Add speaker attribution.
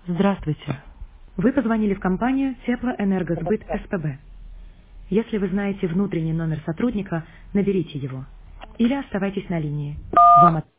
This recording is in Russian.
Speaker 1: Здравствуйте. Вы позвонили в компанию Теплоэнергосбыт СПБ. Если вы знаете внутренний номер сотрудника, наберите его. Или оставайтесь на линии. Вам